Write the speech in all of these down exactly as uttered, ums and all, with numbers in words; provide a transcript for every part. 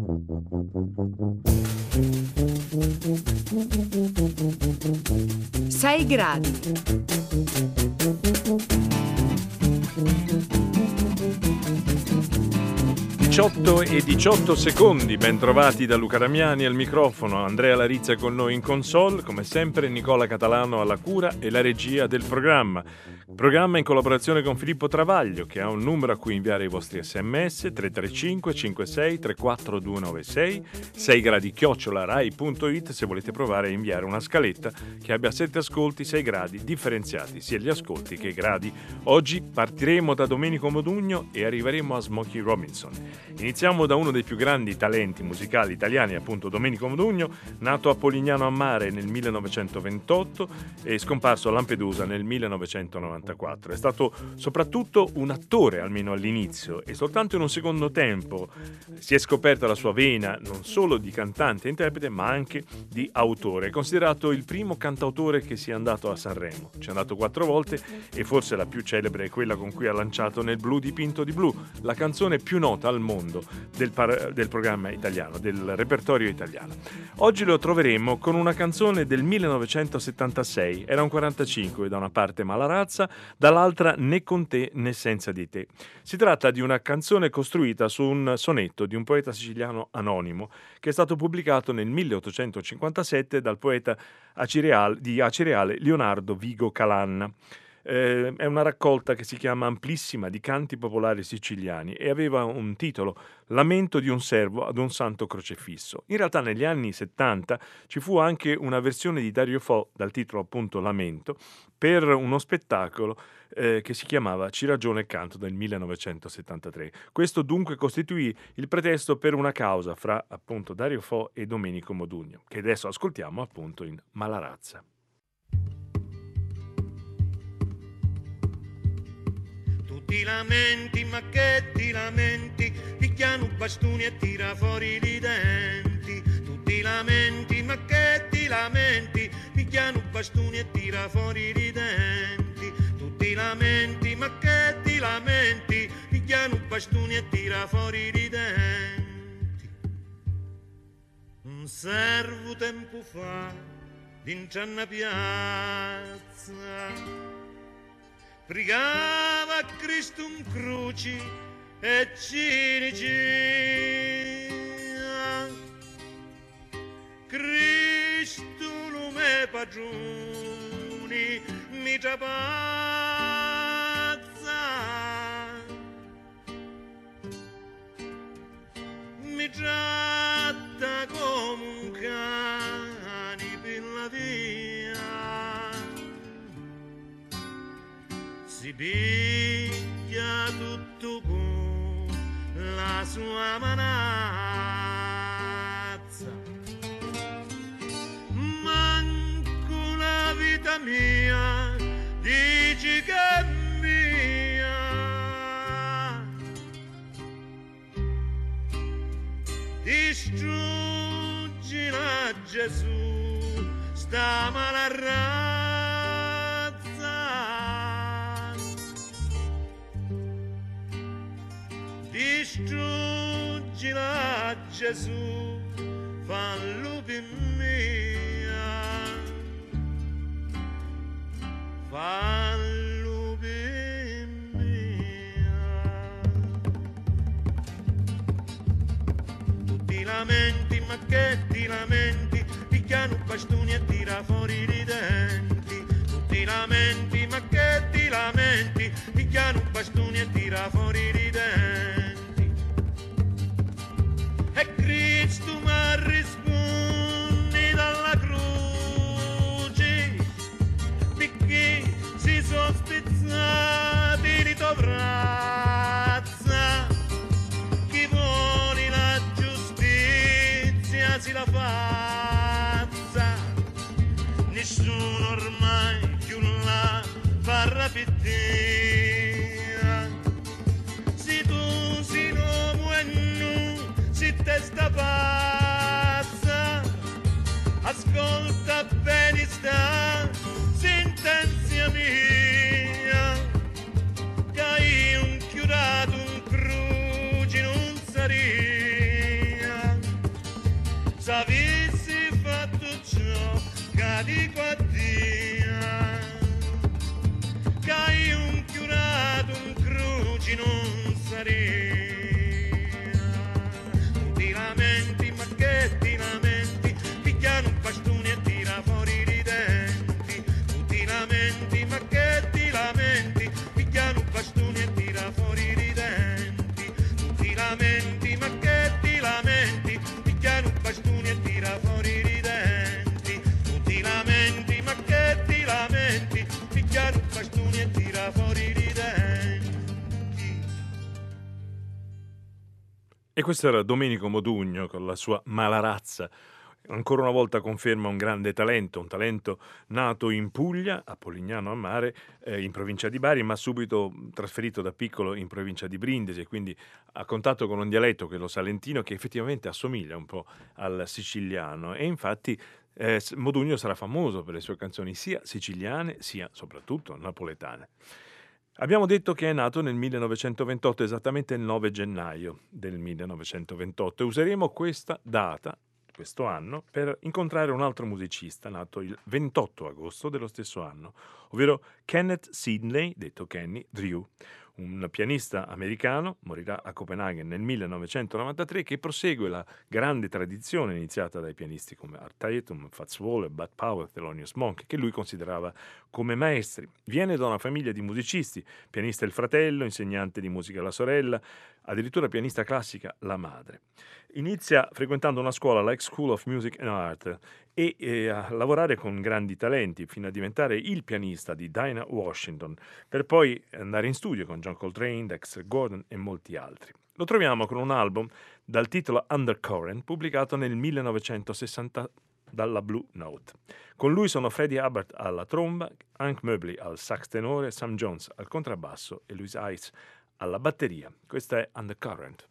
sei gradi. diciotto e diciotto secondi, ben trovati da Luca Damiani al microfono, Andrea Larizza con noi in console, come sempre Nicola Catalano alla cura e la regia del programma. Programma in collaborazione con Filippo Travaglio, che ha un numero a cui inviare i vostri sms: tre tre cinque cinque sei tre quattro due nove sei, sei gradi chiocciola rai punto it se volete provare a inviare una scaletta che abbia sette ascolti, sei gradi differenziati, sia gli ascolti che i gradi. Oggi partiremo da Domenico Modugno e arriveremo a Smokey Robinson. Iniziamo da uno dei più grandi talenti musicali italiani, appunto Domenico Modugno, nato a Polignano a Mare nel millenovecentoventotto e scomparso a Lampedusa nel millenovecentonovantaquattro. È stato soprattutto un attore, almeno all'inizio, e soltanto in un secondo tempo si è scoperta la sua vena non solo di cantante e interprete, ma anche di autore. È considerato il primo cantautore che sia andato a Sanremo. Ci è andato quattro volte e forse la più celebre è quella con cui ha lanciato Nel blu dipinto di blu, la canzone più nota al mondo del, par- del programma italiano, del repertorio italiano. Oggi lo troveremo con una canzone del millenovecentosettantasei. Era un quarantacinque, da una parte Malarazza, dall'altra Né con te né senza di te. Si tratta di una canzone costruita su un sonetto di un poeta siciliano anonimo che è stato pubblicato nel milleottocentocinquantasette dal poeta acireale, di Acireale Leonardo Vigo Calanna. Eh, è una raccolta che si chiama Amplissima di canti popolari siciliani e aveva un titolo: Lamento di un servo ad un santo crocefisso. In realtà negli anni settanta ci fu anche una versione di Dario Fo dal titolo appunto Lamento per uno spettacolo eh, che si chiamava Ci ragione canto del millenovecentosettantatré. Questo dunque costituì il pretesto per una causa fra appunto Dario Fo e Domenico Modugno, che adesso ascoltiamo appunto in Malarazza. Ti lamenti, ma che ti lamenti? Picchiano bastoni e tira fuori i denti. Tu ti lamenti, ma che ti lamenti? Picchiano bastoni e tira fuori i denti. Tu ti lamenti, ma che ti lamenti? Picchiano bastoni e tira fuori i denti. Un servo tempo fa, dentro una piazza, pregava a Cristo un croci e ci diceva: Cristo lume padroni mi trapazza, mi tratta come un cane per la via, si piglia tutto con la sua manazza. Manco la vita mia dici che è mia, distruggila Gesù sta malarrazza. Distruggila Gesù, fallo per mia, fallo per mia. Tu ti lamenti, ma che ti lamenti? Picchiano bastoni e tira fuori i denti. Tu ti lamenti, ma che ti lamenti? Picchiano bastoni e tira fuori i denti. E Cristo mi risponde dalla croce, perché si sono spezzati di tua braccia. Chi vuole la giustizia si la faccia, nessuno ormai più la farà per te. Se tu sei un uomo e non si testa pazza, ascolta bene sta sentenzia mia, che io un chiurato un croce non saria, la dico addio, che hai un chiurato, un cruci non sarei. Tu ti lamenti, ma che ti lamenti, picchiano un bastone e tira fuori i denti. Tu ti lamenti, ma che ti lamenti, picchiano un bastone e tira fuori i denti. Tu ti lamenti, ma che ti lamenti, picchiano un bastone e tira fuori i denti. Tu ti lamenti, ma che ti lamenti, picchiano un bastone e tira fuori i denti. E questo era Domenico Modugno con la sua Malarazza. Ancora una volta conferma un grande talento, un talento nato in Puglia, a Polignano a Mare, eh, in provincia di Bari, ma subito trasferito da piccolo in provincia di Brindisi, e quindi a contatto con un dialetto, quello salentino, che effettivamente assomiglia un po' al siciliano. E infatti eh, Modugno sarà famoso per le sue canzoni sia siciliane sia soprattutto napoletane. Abbiamo detto che è nato nel millenovecentoventotto, esattamente il nove gennaio del millenovecentoventotto, e useremo questa data, questo anno, per incontrare un altro musicista nato il ventotto agosto dello stesso anno, ovvero Kenneth Sidney, detto Kenny Drew, un pianista americano, morirà a Copenaghen nel millenovecentonovantatré, che prosegue la grande tradizione iniziata dai pianisti come Art Tatum, Fats Waller, Bud Powell, Thelonious Monk, che lui considerava come maestri. Viene da una famiglia di musicisti, pianista il fratello, insegnante di musica la sorella, addirittura pianista classica la madre. Inizia frequentando una scuola, la School of Music and Art, e eh, a lavorare con grandi talenti fino a diventare il pianista di Dinah Washington, per poi andare in studio con John Coltrane, Dexter Gordon e molti altri. Lo troviamo con un album dal titolo Undercurrent, pubblicato nel millenovecentosessanta dalla Blue Note. Con lui sono Freddie Hubbard alla tromba, Hank Mobley al sax tenore, Sam Jones al contrabbasso e Louis Ice alla batteria. Questa è Undercurrent.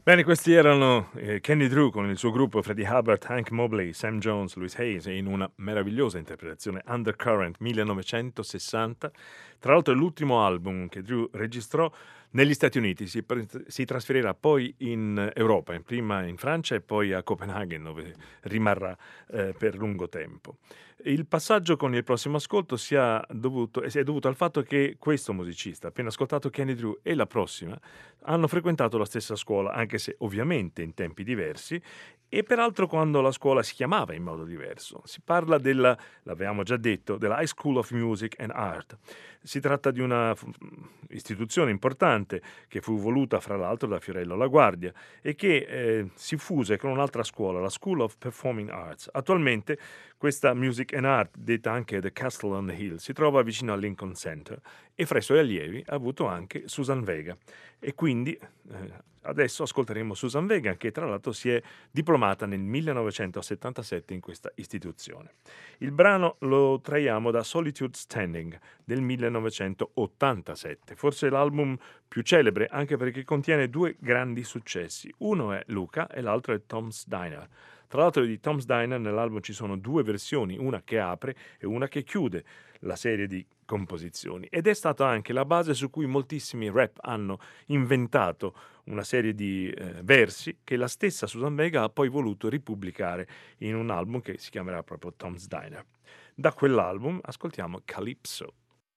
Bene, questi erano eh, Kenny Drew con il suo gruppo Freddie Hubbard, Hank Mobley, Sam Jones, Louis Hayes in una meravigliosa interpretazione Undercurrent millenovecentosessanta. Tra l'altro è l'ultimo album che Drew registrò negli Stati Uniti. Si, si trasferirà poi in Europa, prima in Francia e poi a Copenaghen, dove rimarrà eh, per lungo tempo. Il passaggio con il prossimo ascolto si è dovuto, si è dovuto al fatto che questo musicista, appena ascoltato Kenny Drew, e la prossima hanno frequentato la stessa scuola, anche se ovviamente in tempi diversi, e peraltro quando la scuola si chiamava in modo diverso. Si parla della, l'avevamo già detto, della High School of Music and Art. Si tratta di una f- istituzione importante che fu voluta fra l'altro da Fiorello La Guardia e che eh, si fuse con un'altra scuola, la School of Performing Arts. Attualmente questa Music and Art, detta anche The Castle on the Hill, si trova vicino al Lincoln Center e fra i suoi allievi ha avuto anche Susan Vega. E quindi eh, adesso ascolteremo Susan Vega, che tra l'altro si è diplomata nel millenovecentosettantasette in questa istituzione. Il brano lo traiamo da Solitude Standing del millenovecentottantasette, forse l'album più celebre anche perché contiene due grandi successi. Uno è Luca e l'altro è Tom's Diner. Tra l'altro di Tom's Diner nell'album ci sono due versioni, una che apre e una che chiude la serie di composizioni, ed è stata anche la base su cui moltissimi rap hanno inventato una serie di eh, versi che la stessa Susan Vega ha poi voluto ripubblicare in un album che si chiamerà proprio Tom's Diner. Da quell'album ascoltiamo Calypso.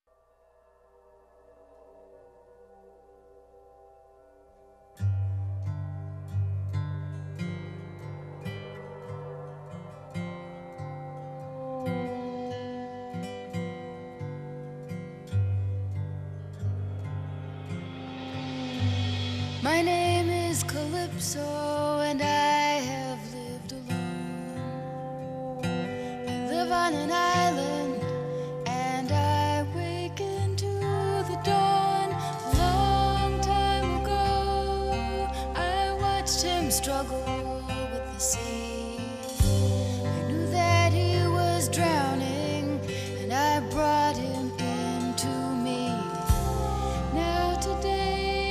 My name is Calypso and I have lived alone. I live on an island and I wake into the dawn. A long time ago I watched him struggle with the sea. I knew that he was drowning and I brought him into me. Now today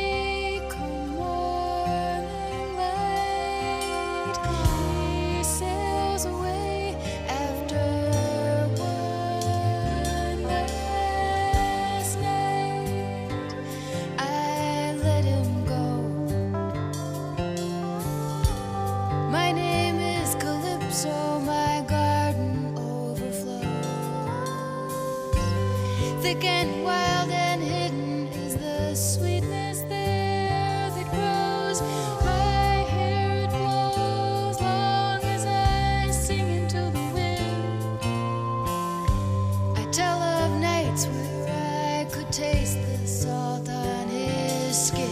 thick and wild and hidden is the sweetness there that grows. My hair it blows long as I sing into the wind. I tell of nights where I could taste the salt on his skin,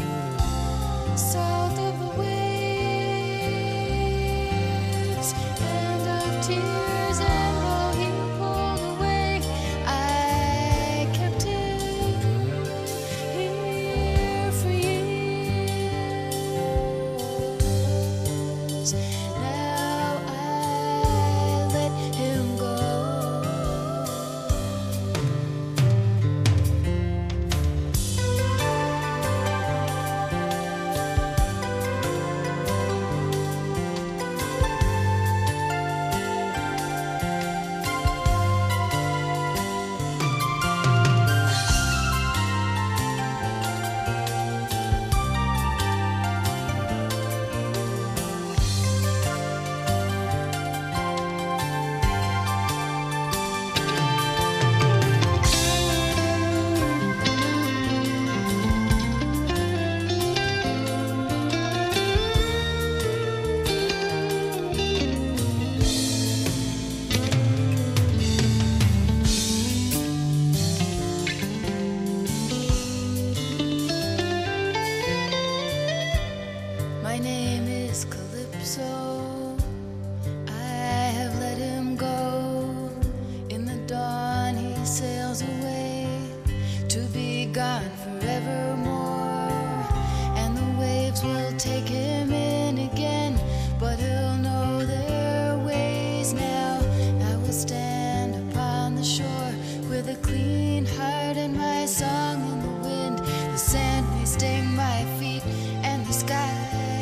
salt of the waves and of tears, and all he pulled away I kept him here for years. Now I let him go. My name is Calypso. I have let him go. In the dawn he sails away to be gone forevermore. And the waves will take him in again, but he'll know their ways now. I will stand upon the shore with a clean heart and my song in the wind. The sand may sting my feet and the sky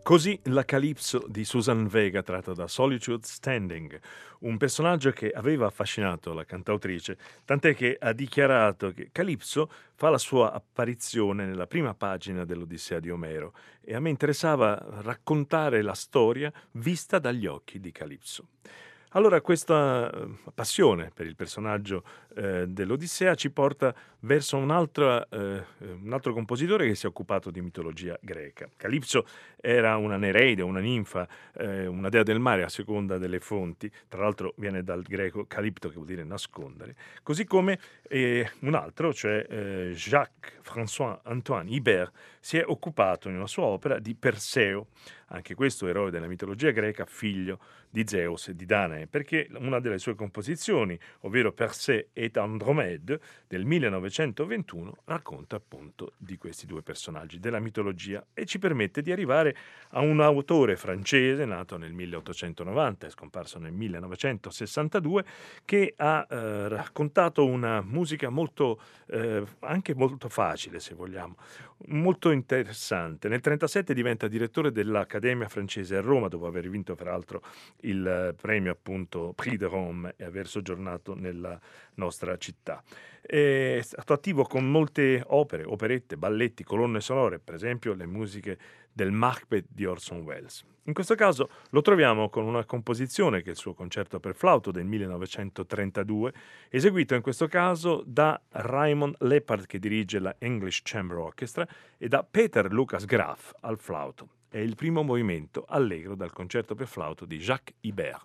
Così la Calypso di Susan Vega tratta da Solitude Standing, un personaggio che aveva affascinato la cantautrice, tant'è che ha dichiarato che Calypso fa la sua apparizione nella prima pagina dell'Odissea di Omero e a me interessava raccontare la storia vista dagli occhi di Calypso. Allora questa eh, passione per il personaggio eh, dell'Odissea ci porta verso un altro, eh, un altro compositore che si è occupato di mitologia greca. Calipso era una Nereide, una ninfa, eh, una dea del mare a seconda delle fonti, tra l'altro viene dal greco calipto che vuol dire nascondere, così come eh, un altro, cioè eh, Jacques-François Antoine Ibert, si è occupato in una sua opera di Perseo, anche questo eroe della mitologia greca, figlio di Zeus e di Danae, perché una delle sue composizioni, ovvero Persée et Andromède del millenovecentoventuno, racconta appunto di questi due personaggi della mitologia e ci permette di arrivare a un autore francese nato nel milleottocentonovanta e scomparso nel millenovecentosessantadue, che ha eh, raccontato una musica molto eh, anche molto facile, se vogliamo, molto interessante. Nel trentasette diventa direttore dell'Accademia francese a Roma, dopo aver vinto peraltro il premio appunto Prix de Rome e aver soggiornato nella nostra città. È stato attivo con molte opere, operette, balletti, colonne sonore, per esempio le musiche del Macbeth di Orson Welles. In questo caso lo troviamo con una composizione che è il suo concerto per flauto del millenovecentotrentadue, eseguito in questo caso da Raymond Leppard, che dirige la English Chamber Orchestra, e da Peter Lucas Graf al flauto. È il primo movimento allegro dal concerto per flauto di Jacques Ibert.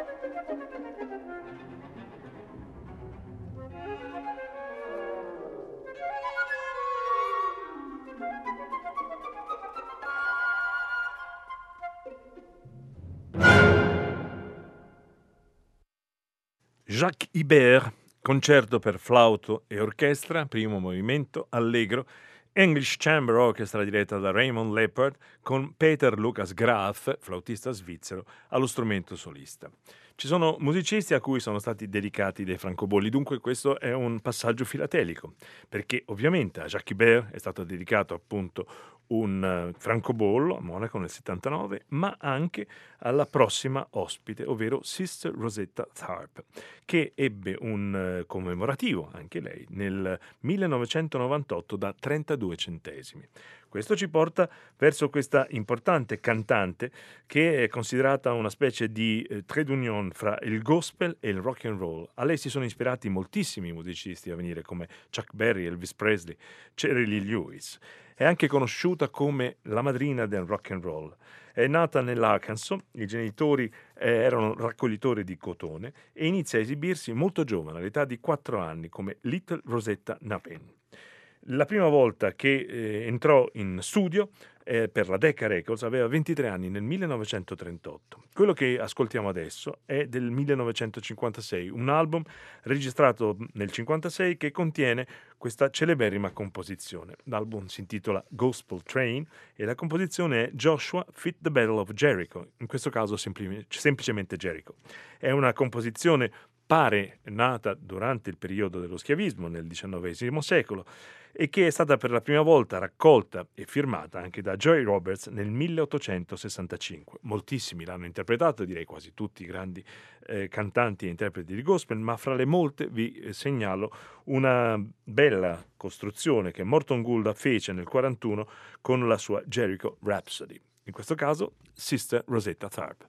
Jacques Ibert, concerto per flauto e orchestra, primo movimento, allegro, English Chamber Orchestra diretta da Raymond Leppard con Peter Lukas Graf, flautista svizzero, allo strumento solista. Ci sono musicisti a cui sono stati dedicati dei francobolli, dunque questo è un passaggio filatelico, perché ovviamente a Jacques Ibert è stato dedicato appunto un uh, francobollo a Monaco nel settantanove, ma anche alla prossima ospite, ovvero Sister Rosetta Tharpe, che ebbe un uh, commemorativo, anche lei, nel millenovecentonovantotto da trentadue centesimi. Questo ci porta verso questa importante cantante che è considerata una specie di eh, trade union fra il gospel e il rock and roll. A lei si sono ispirati moltissimi musicisti a venire come Chuck Berry, Elvis Presley, Jerry Lee Lewis. È anche conosciuta come la madrina del rock and roll. È nata nell'Arkansas, i genitori eh, erano raccoglitori di cotone e inizia a esibirsi molto giovane, all'età di quattro anni, come Little Rosetta Napin. La prima volta che eh, entrò in studio eh, per la Decca Records aveva ventitré anni nel millenovecentotrentotto. Quello che ascoltiamo adesso è del millenovecentocinquantasei, un album registrato nel cinquantasei che contiene questa celeberrima composizione. L'album si intitola Gospel Train e la composizione è Joshua Fit the Battle of Jericho, in questo caso sempli- semplicemente Jericho. È una composizione pare nata durante il periodo dello schiavismo nel diciannovesimo secolo e che è stata per la prima volta raccolta e firmata anche da Joy Roberts nel milleottocentosessantacinque. Moltissimi l'hanno interpretato, direi quasi tutti i grandi eh, cantanti e interpreti di gospel, ma fra le molte vi eh, segnalo una bella costruzione che Morton Gould fece nel quarantuno con la sua Jericho Rhapsody. In questo caso Sister Rosetta Tharpe.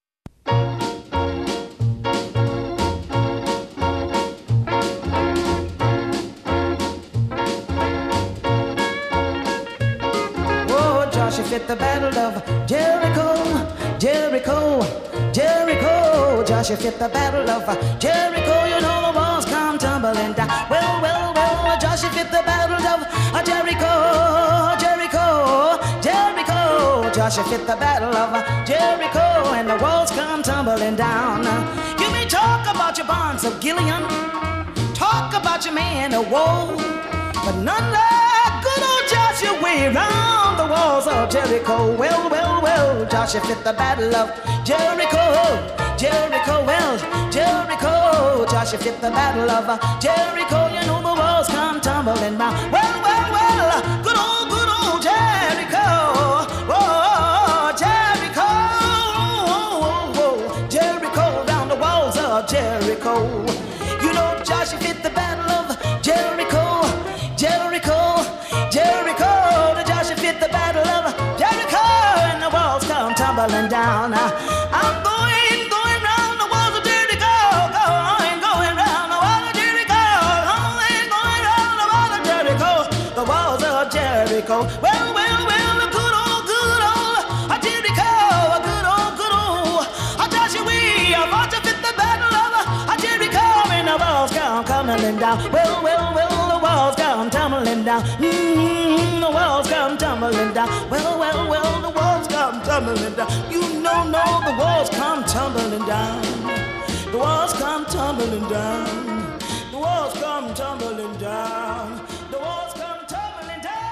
Joshua fit the battle of Jericho, Jericho, Jericho. Joshua fit the battle of Jericho. You know the walls come tumbling down. Well, well, well. Joshua fit the battle of Jericho, Jericho, Jericho. Joshua fit the battle of Jericho, and the walls come tumbling down. You may talk about your bonds of Gilead, talk about your man of woe, but none like good old Joshua way round the walls of Jericho. Well, well, well, Joshua fit the battle of Jericho, Jericho, well, Jericho. Joshua fit the battle of Jericho. You know the walls come tumbling down. Well, well, well, good old, good old Jericho. Oh, Jericho, oh, oh, oh, Jericho, round the walls of Jericho. You know Joshua fit the battle of Jericho, Jericho, Jericho. The Joshua fit the battle of Jericho, and the walls come tumbling down. I'm going, going round the walls of Jericho, going, going round the walls of Jericho, going, going round the walls of Jericho, the walls of Jericho. Well, well, well, a good old, good old a Jericho, a good old, good old a Joshua. We are about to fit the battle of a Jericho, and the walls come tumbling down. Well, well, well, the walls come tumbling down. Mm-hmm, the walls come tumbling down. Well, well, well, the walls come tumbling down. You know, no, the walls come tumbling down. The walls come tumbling down. The walls come tumbling down. The walls come tumbling down.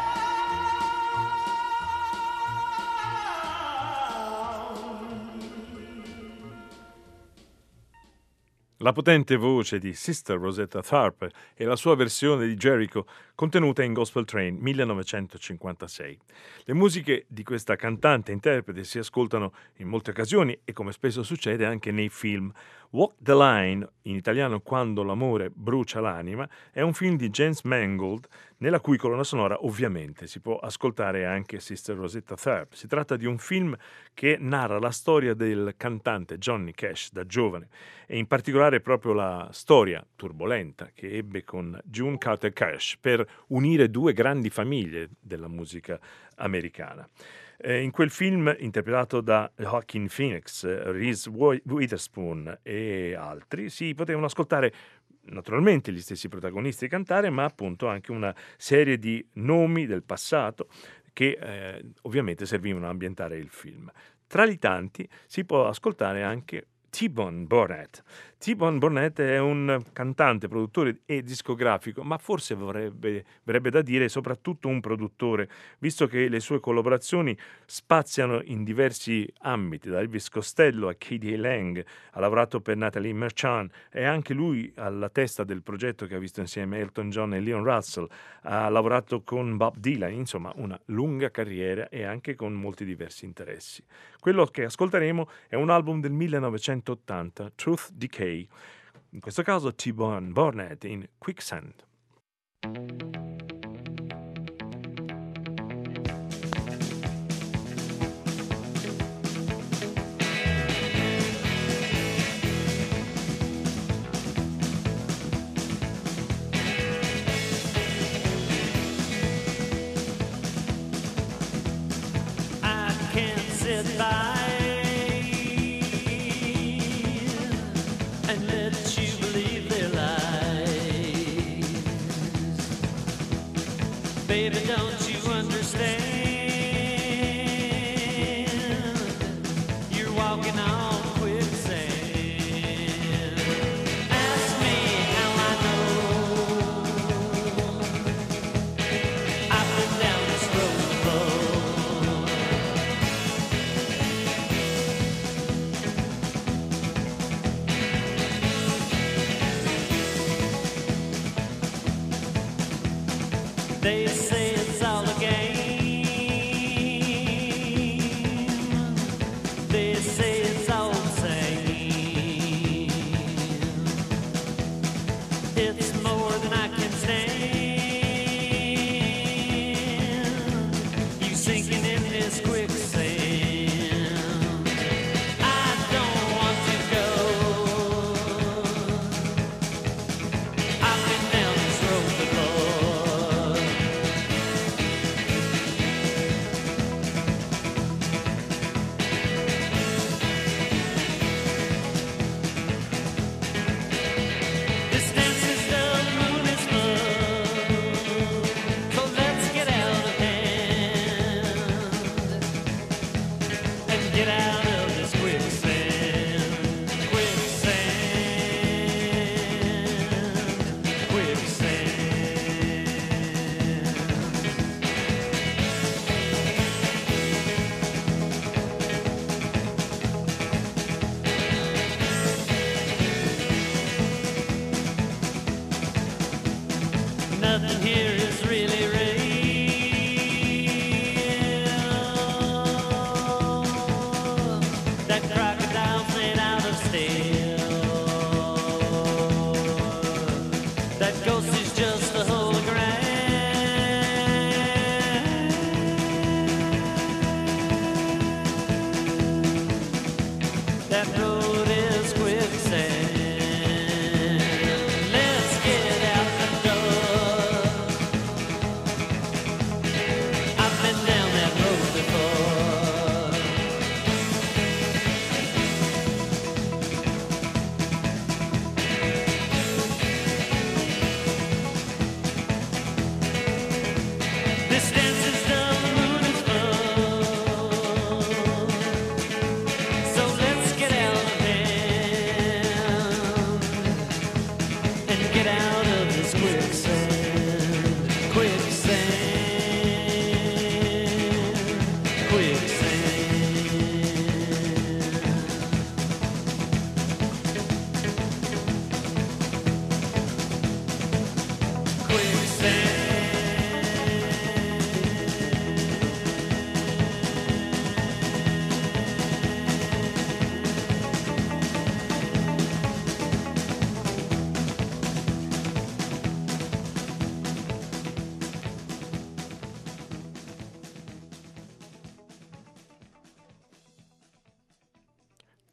La potente voce di Sister Rosetta Tharpe e la sua versione di Jericho contenuta in Gospel Train millenovecentocinquantasei. Le musiche di questa cantante e interprete si ascoltano in molte occasioni e, come spesso succede, anche nei film. Walk the Line, in italiano Quando l'amore brucia l'anima, è un film di James Mangold nella cui colonna sonora ovviamente si può ascoltare anche Sister Rosetta Tharpe. Si tratta di un film che narra la storia del cantante Johnny Cash da giovane e in particolare proprio la storia turbolenta che ebbe con June Carter Cash per unire due grandi famiglie della musica americana. Eh, in quel film, interpretato da Joaquin Phoenix, Reese Witherspoon e altri, si potevano ascoltare naturalmente gli stessi protagonisti cantare, ma appunto anche una serie di nomi del passato che eh, ovviamente servivano a ambientare il film. Tra i tanti si può ascoltare anche T-Bone Burnett. T-Bone Burnett è un cantante, produttore e discografico, ma forse vorrebbe, verrebbe da dire soprattutto un produttore, visto che le sue collaborazioni spaziano in diversi ambiti, da Elvis Costello a K D. Lang, ha lavorato per Natalie Merchant, è anche lui alla testa del progetto che ha visto insieme Elton John e Leon Russell, ha lavorato con Bob Dylan, insomma una lunga carriera e anche con molti diversi interessi. Quello che ascolteremo è un album del millenovecentottanta, Truth Decay. In questo caso T-Bone Burnett in Quicksand. I can't sit by and let you believe their lies. Baby, don't you understand? You're walking on quicksand. Ask me how I know. I've been down this road before. They say it's all a game. They say it's all the same. It's more than I can stand. You sinking in this quicksand. I don't want to go. I've been down this road before. This dance is the moon is love. So let's get out of hand and get out of this quicksand. Quicksand. Quicksand. Nothing here is really real. That crocodile's made out of steel. That ghost is just a hologram. That road is quicksand. Let's get out the door.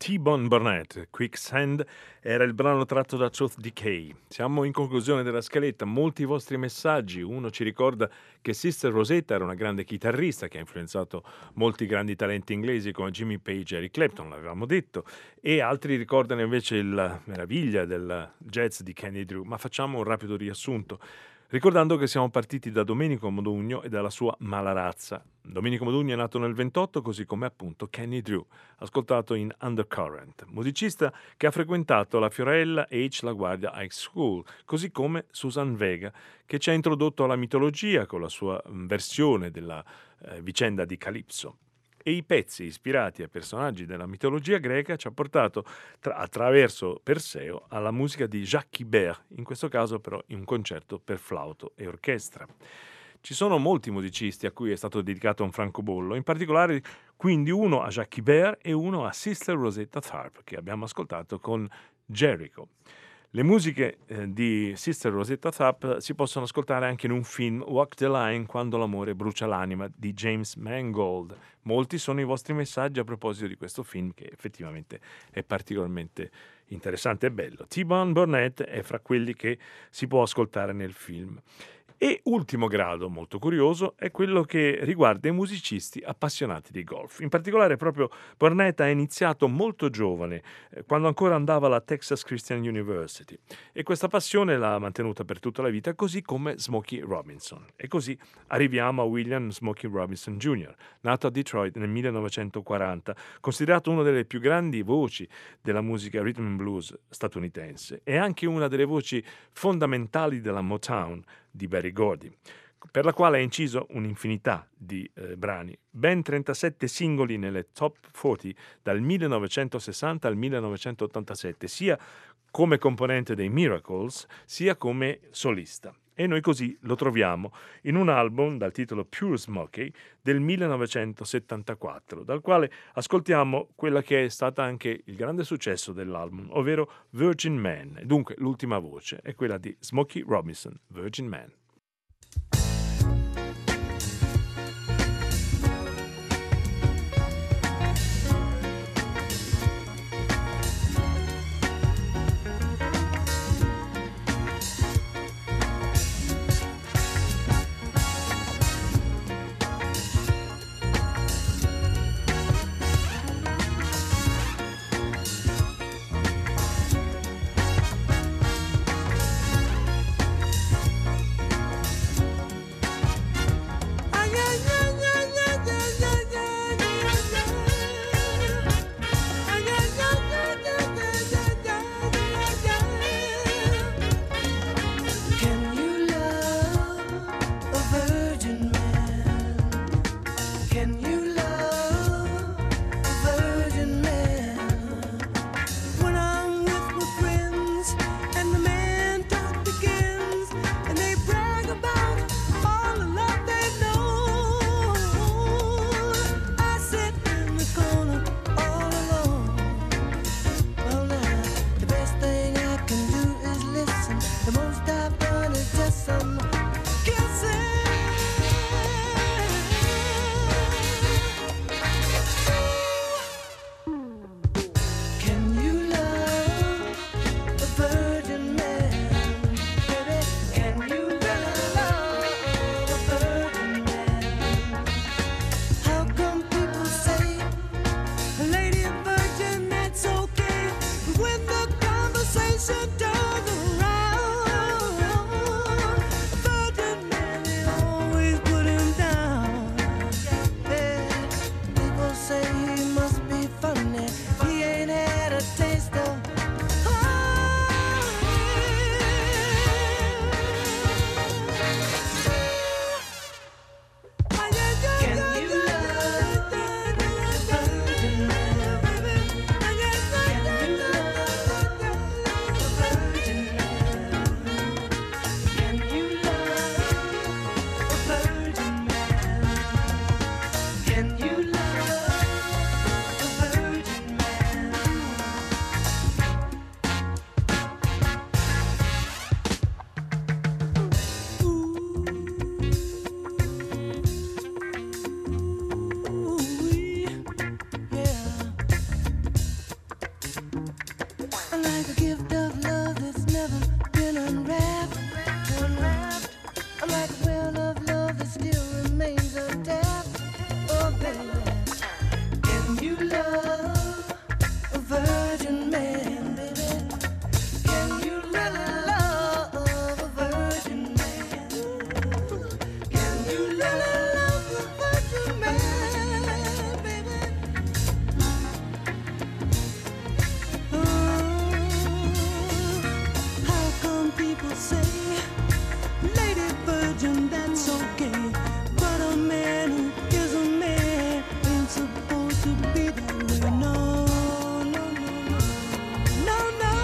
T-Bone Burnett, Quicksand, era il brano tratto da Truth Decay. Siamo in conclusione della scaletta, molti vostri messaggi. Uno ci ricorda che Sister Rosetta era una grande chitarrista che ha influenzato molti grandi talenti inglesi come Jimmy Page e Eric Clapton, l'avevamo detto, e altri ricordano invece la meraviglia del jazz di Kenny Drew, ma facciamo un rapido riassunto. Ricordando che siamo partiti da Domenico Modugno e dalla sua Malarazza. Domenico Modugno è nato nel ventotto, così come appunto Kenny Drew, ascoltato in Undercurrent, musicista che ha frequentato la Fiorella H. LaGuardia High School, così come Susan Vega, che ci ha introdotto alla mitologia con la sua versione della eh, vicenda di Calipso. E i pezzi ispirati a personaggi della mitologia greca ci ha portato tra- attraverso Perseo alla musica di Jacques Ibert, in questo caso però in un concerto per flauto e orchestra. Ci sono molti musicisti a cui è stato dedicato un francobollo, in particolare quindi uno a Jacques Ibert e uno a Sister Rosetta Tharpe, che abbiamo ascoltato con Jericho. Le musiche eh, di Sister Rosetta Tharpe si possono ascoltare anche in un film, Walk the Line, Quando l'amore brucia l'anima, di James Mangold. Molti sono i vostri messaggi a proposito di questo film, che effettivamente è particolarmente interessante e bello. T-Bone Burnett è fra quelli che si può ascoltare nel film. E ultimo grado, molto curioso, è quello che riguarda i musicisti appassionati di golf. In particolare proprio Burnett ha iniziato molto giovane, eh, quando ancora andava alla Texas Christian University, e questa passione l'ha mantenuta per tutta la vita, così come Smokey Robinson. E così arriviamo a William Smokey Robinson Junior, nato a Detroit nel millenovecentoquaranta, considerato una delle più grandi voci della musica rhythm and blues statunitense e anche una delle voci fondamentali della Motown di Berry Gordy, per la quale ha inciso un'infinità di eh, brani, ben trentasette singoli nelle top quaranta dal millenovecentosessanta al millenovecentottantasette, sia come componente dei Miracles, sia come solista. E noi così lo troviamo in un album dal titolo Pure Smokey del millenovecentosettantaquattro, dal quale ascoltiamo quella che è stata anche il grande successo dell'album, ovvero Virgin Man. Dunque l'ultima voce è quella di Smokey Robinson, Virgin Man. like a gift of love that's never been unwrapped, unwrapped. I'm like a well of love that still remains untapped. Oh, baby, can you love a virgin man, baby? Can you really love a virgin man? Can you really love a virgin man, baby? Oh, how come people say, Lady Virgin, that's okay, but a man who is a man ain't supposed to be that way? No, no, no, no, no, no.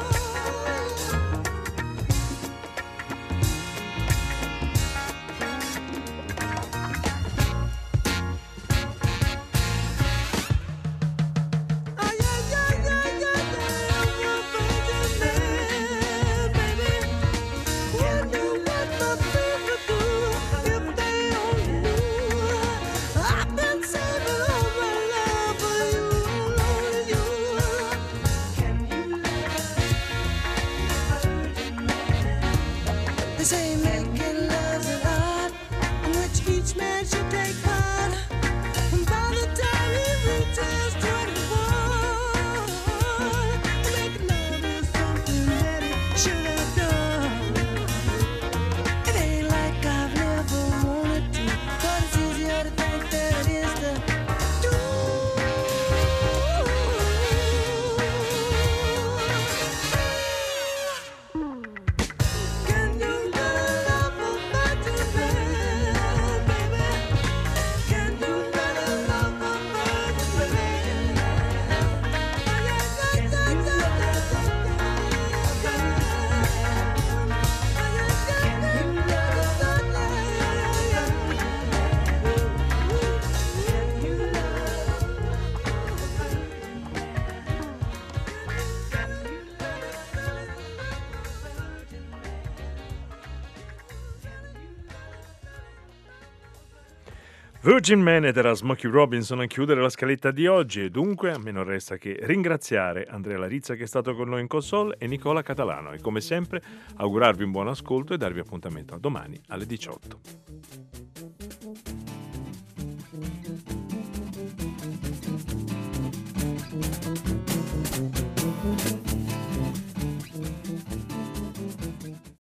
Ah, yeah, yeah, yeah, yeah, yeah, I'm a virgin man, baby. Wonder what my people do if they only knew. I've been saving all my love for you, only you. Can you love a virgin man? They say making love's an art in which each man should take part. And by the time he reaches twenty-one, making love is something that he should have done. It ain't like I've never wanted to, but it's easier to think than it is to do. Can you really love a virgin man, baby? Can you really love a virgin man? Oh, yeah, yeah, yeah, yeah, yeah, Virgin Man ed era Smokey Robinson a chiudere la scaletta di oggi, e dunque a me non resta che ringraziare Andrea Larizza che è stato con noi in console e Nicola Catalano, e come sempre augurarvi un buon ascolto e darvi appuntamento a domani alle diciotto.